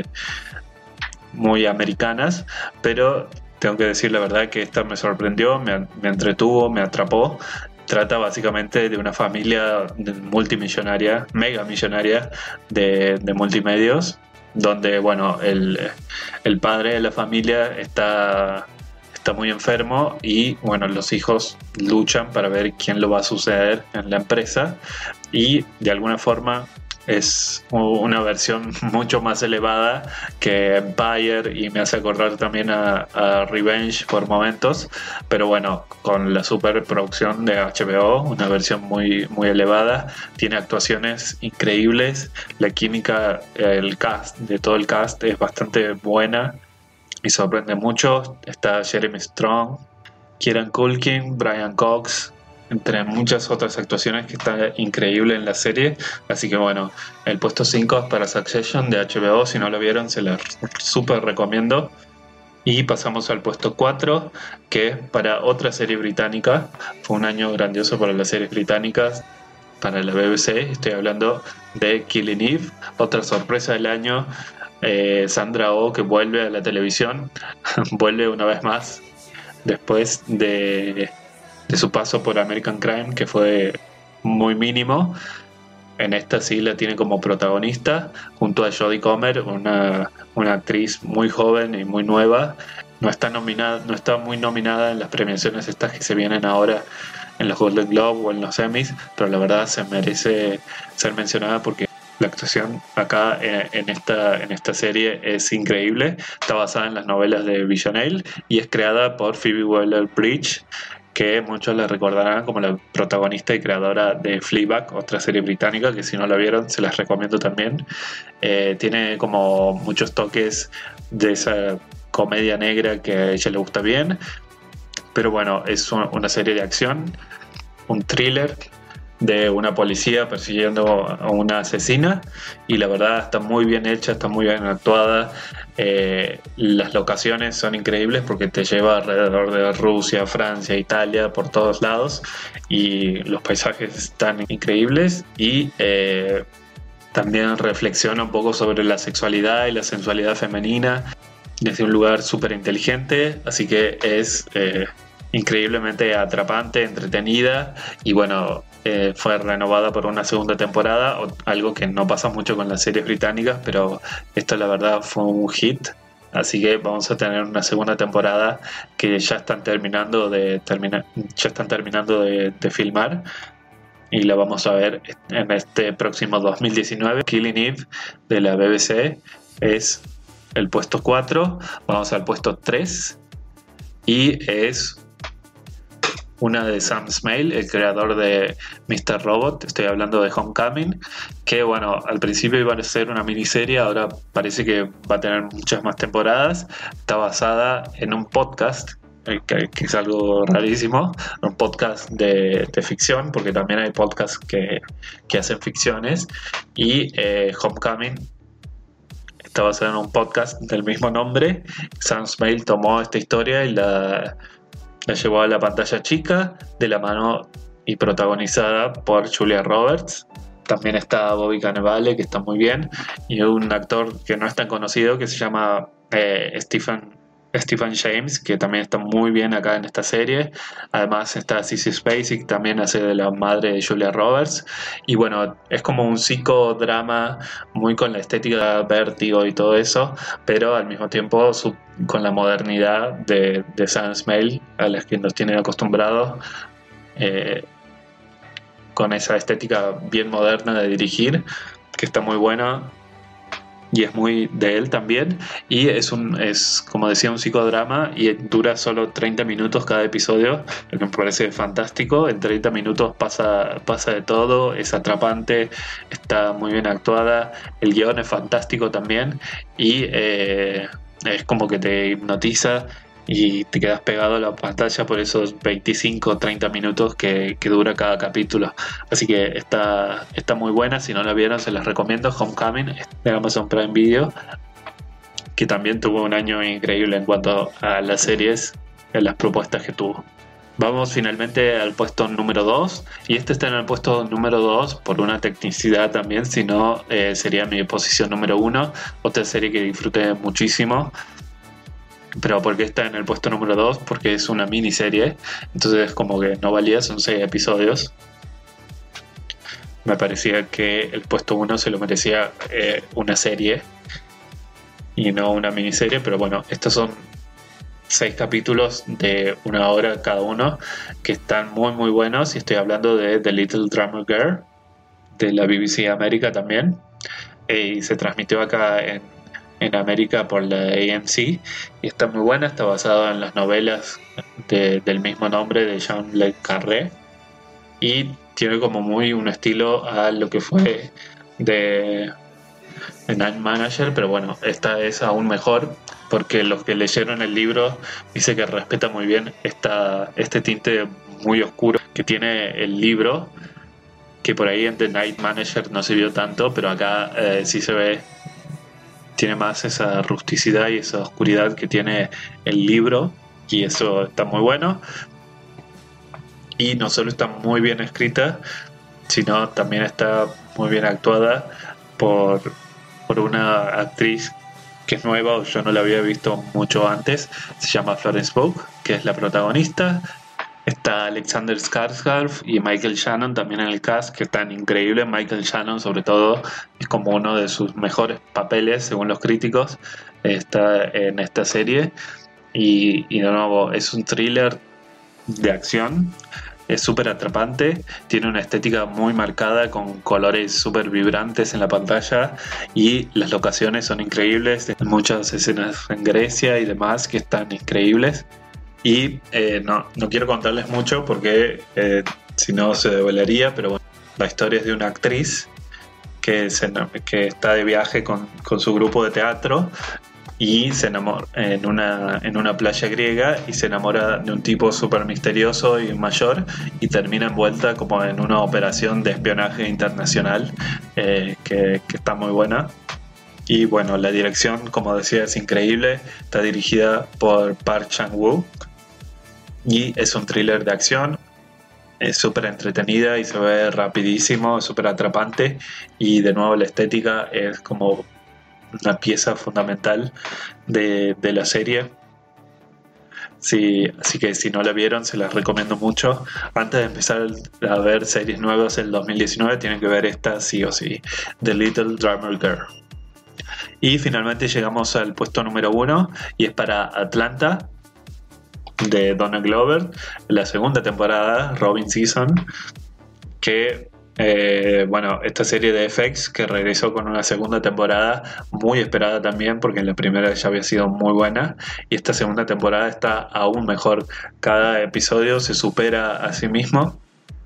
muy americanas, pero tengo que decir la verdad que esta me sorprendió, me entretuvo, me atrapó. Trata básicamente de una familia multimillonaria, mega millonaria de multimedios, donde bueno, el padre de la familia está muy enfermo, y bueno, los hijos luchan para ver quién lo va a suceder en la empresa, y de alguna forma es una versión mucho más elevada que Empire, y me hace acordar también a Revenge por momentos, pero bueno, con la superproducción de HBO, una versión muy elevada. Tiene actuaciones increíbles, la química, de todo el cast es bastante buena y sorprende mucho. Está Jeremy Strong, Kieran Culkin, Brian Cox, entre muchas otras actuaciones, que está increíble en la serie. Así que bueno, el puesto 5 es para Succession de HBO. Si no lo vieron, se la súper recomiendo. Y pasamos al puesto 4, que es para otra serie británica. Fue un año grandioso para las series británicas, para la BBC. Estoy hablando de Killing Eve, otra sorpresa del año. Sandra Oh, que vuelve a la televisión, vuelve una vez más después de su paso por American Crime, que fue muy mínimo. En esta sí la tiene como protagonista junto a Jodie Comer, una actriz muy joven y muy nueva. No está muy nominada en las premiaciones estas que se vienen ahora en los Golden Globe o en los Emmys, pero la verdad se merece ser mencionada porque la actuación acá en esta serie es increíble. Está basada en las novelas de Villanelle y es creada por Phoebe Waller-Bridge, que muchos la recordarán como la protagonista y creadora de Fleabag, otra serie británica que si no la vieron se las recomiendo también. Tiene como muchos toques de esa comedia negra que a ella le gusta bien, pero bueno, es una serie de acción, un thriller de una policía persiguiendo a una asesina, y la verdad está muy bien hecha, está muy bien actuada. Las locaciones son increíbles porque te lleva alrededor de Rusia, Francia, Italia, por todos lados, y los paisajes están increíbles, y también reflexiona un poco sobre la sexualidad y la sensualidad femenina desde un lugar súper inteligente, así que es increíblemente atrapante, entretenida, y bueno, fue renovada por una segunda temporada, algo que no pasa mucho con las series británicas, pero esto la verdad fue un hit, así que vamos a tener una segunda temporada que ya están terminando de filmar, y la vamos a ver en este próximo 2019. Killing Eve de la BBC es el puesto 4, vamos al puesto 3, y es una de Sam Esmail, el creador de Mr. Robot. Estoy hablando de Homecoming, que bueno, al principio iba a ser una miniserie, ahora parece que va a tener muchas más temporadas. Está basada en un podcast, que es algo rarísimo, un podcast de ficción, porque también hay podcasts que hacen ficciones, y Homecoming está basada en un podcast del mismo nombre. Sam Esmail tomó esta historia y la llevó a la pantalla chica de la mano y protagonizada por Julia Roberts. También está Bobby Cannavale, que está muy bien, y un actor que no es tan conocido que se llama Stephen James, que también está muy bien acá en esta serie. Además está Sissy Spacek, que también hace de la madre de Julia Roberts, y bueno, es como un psicodrama muy con la estética Vértigo y todo eso, pero al mismo tiempo con la modernidad de Sam Esmail, a las que nos tienen acostumbrados, con esa estética bien moderna de dirigir, que está muy buena y es muy de él también, y es como decía, un psicodrama, y dura solo 30 minutos cada episodio, lo que me parece fantástico. En 30 minutos pasa de todo, es atrapante, está muy bien actuada, el guión es fantástico también, y es como que te hipnotiza y te quedas pegado a la pantalla por esos 25 o 30 minutos que dura cada capítulo. Así que está muy buena. Si no la vieron, se las recomiendo. Homecoming de Amazon Prime Video, que también tuvo un año increíble en cuanto a las series, en las propuestas que tuvo. Vamos finalmente al puesto número 2, y este está en el puesto número 2 por una tecnicidad también, si no sería mi posición número 1, otra serie que disfruté muchísimo. Pero ¿por qué está en el puesto número 2? Porque es una miniserie, entonces como que no valía, son 6 episodios. Me parecía que el puesto 1 se lo merecía una serie y no una miniserie, pero bueno, estos son 6 capítulos de 1 hora cada uno, que están muy muy buenos, y estoy hablando de The Little Drummer Girl, de la BBC América también, y se transmitió acá en América por la AMC, y está muy buena. Está basada en las novelas del mismo nombre de Jean Le Carré, y tiene como muy un estilo a lo que fue de Night Manager, pero bueno, esta es aún mejor porque los que leyeron el libro dice que respeta muy bien este tinte muy oscuro que tiene el libro, que por ahí en The Night Manager no se vio tanto, pero acá sí se ve. Tiene más esa rusticidad y esa oscuridad que tiene el libro, y eso está muy bueno. Y no solo está muy bien escrita, sino también está muy bien actuada por una actriz que es nueva, o yo no la había visto mucho antes. Se llama Florence Pugh, que es la protagonista. Está Alexander Skarsgård y Michael Shannon también en el cast, que están increíbles. Michael Shannon, sobre todo, es como uno de sus mejores papeles, según los críticos, está en esta serie. Y de nuevo, es un thriller de acción es súper atrapante, tiene una estética muy marcada con colores súper vibrantes en la pantalla y las locaciones son increíbles, muchas escenas en Grecia y demás que están increíbles. Y no quiero contarles mucho porque si no se develaría, pero bueno, la historia es de una actriz que está de viaje con su grupo de teatro y se enamora en una playa griega y se enamora de un tipo súper misterioso y mayor y termina envuelta como en una operación de espionaje internacional que está muy buena. Y bueno, la dirección, como decía, es increíble. Está dirigida por Park Chan-wook y es un thriller de acción. Es súper entretenida y se ve rapidísimo, es súper atrapante y de nuevo la estética es como una pieza fundamental de la serie. Sí, así que si no la vieron se las recomiendo mucho. Antes de empezar a ver series nuevas en 2019 tienen que ver esta sí o sí, The Little Drummer Girl. Y finalmente llegamos al puesto número 1 y es para Atlanta de Donald Glover, la segunda temporada, Robin Season, que bueno, esta serie de FX que regresó con una segunda temporada muy esperada también porque la primera ya había sido muy buena y esta segunda temporada está aún mejor. Cada episodio se supera a sí mismo,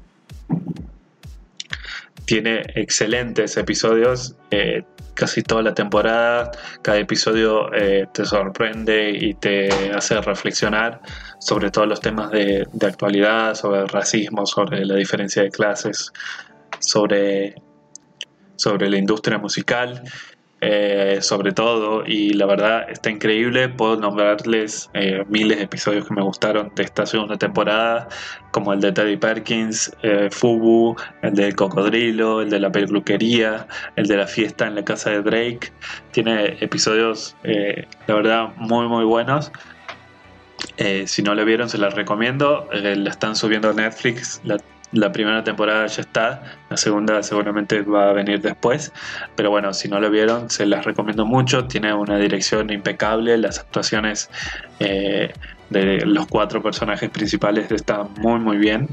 tiene excelentes episodios, casi toda la temporada. Cada episodio te sorprende y te hace reflexionar sobre todos los temas de actualidad, sobre el racismo, sobre la diferencia de clases, sobre la industria musical, sobre todo, y la verdad está increíble. Puedo nombrarles miles de episodios que me gustaron de esta segunda temporada, como el de Teddy Perkins, Fubu, el del cocodrilo, el de la peluquería, el de la fiesta en la casa de Drake. Tiene episodios la verdad muy muy buenos. Si no la vieron se las recomiendo. La están subiendo a Netflix. La primera temporada ya está, la segunda seguramente va a venir después, pero bueno, si no lo vieron se las recomiendo mucho. Tiene una dirección impecable, las actuaciones de los 4 personajes principales están muy muy bien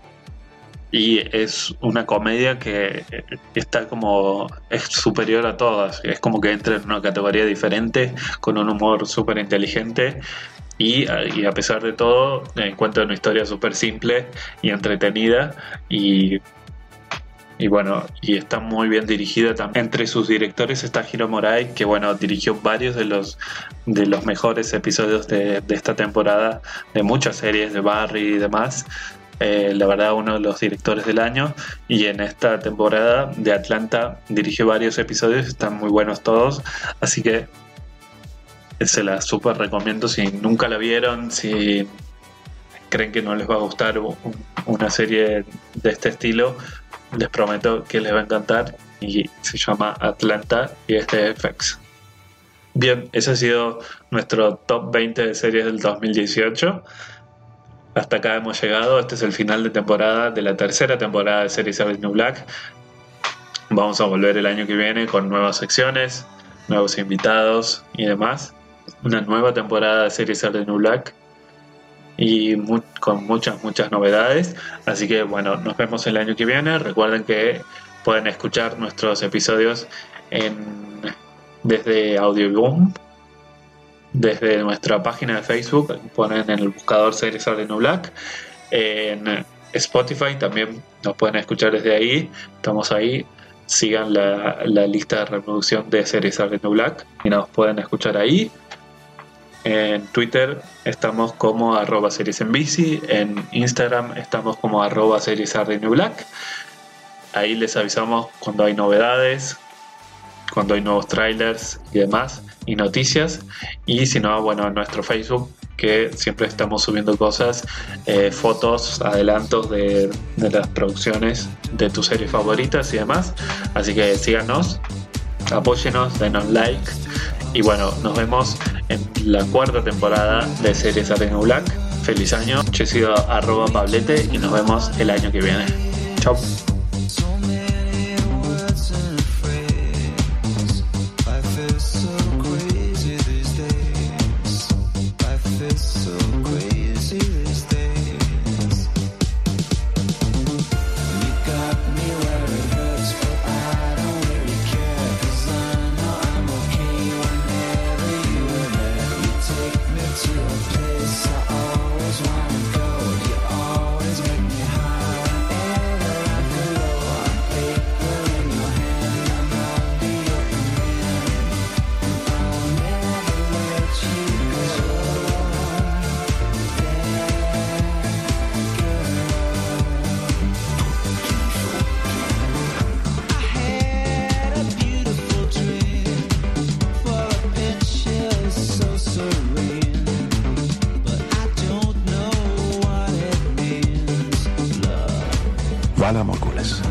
y es una comedia que está como, es superior a todas, es como que entra en una categoría diferente con un humor súper inteligente. Y a pesar de todo, encuentro una historia súper simple y entretenida y bueno, y está muy bien dirigida también. Entre sus directores está Hiro Murai, que bueno, dirigió varios de los mejores episodios de esta temporada, de muchas series, de Barry y demás. La verdad, uno de los directores del año, y en esta temporada de Atlanta dirigió varios episodios, están muy buenos todos, así que se la súper recomiendo. Si nunca la vieron, si creen que no les va a gustar una serie de este estilo, les prometo que les va a encantar, y se llama Atlanta y es de FX. Bien, ese ha sido nuestro top 20 de series del 2018. Hasta acá hemos llegado. Este es el final de temporada de la tercera temporada de Series Orange New Black. Vamos a volver el año que viene con nuevas secciones, nuevos invitados y demás. Una nueva temporada de Series Orange New Black y con muchas novedades. Así que bueno, nos vemos el año que viene. Recuerden que pueden escuchar nuestros episodios desde Audioboom, desde nuestra página de Facebook. Ponen en el buscador Series Orange New Black. En Spotify también nos pueden escuchar desde ahí. Estamos ahí. Sigan la lista de reproducción de Series Orange New Black y nos pueden escuchar ahí. En Twitter estamos como @seriesenbici, en Instagram estamos como @seriesardinewblack. Ahí les avisamos cuando hay novedades, cuando hay nuevos trailers y demás, y noticias. Y si no, bueno, en nuestro Facebook, que siempre estamos subiendo cosas, fotos, adelantos de las producciones de tus series favoritas y demás. Así que síganos, apóyenos, denos like. Y bueno, nos vemos en la 4ª temporada de Series Orange New Black. Feliz año. Yo he sido @Pablete y nos vemos el año que viene. Chao. Fala Morgulis.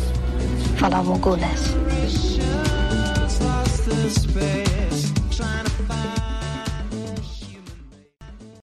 Fala Morgulis. Lost the space, trying to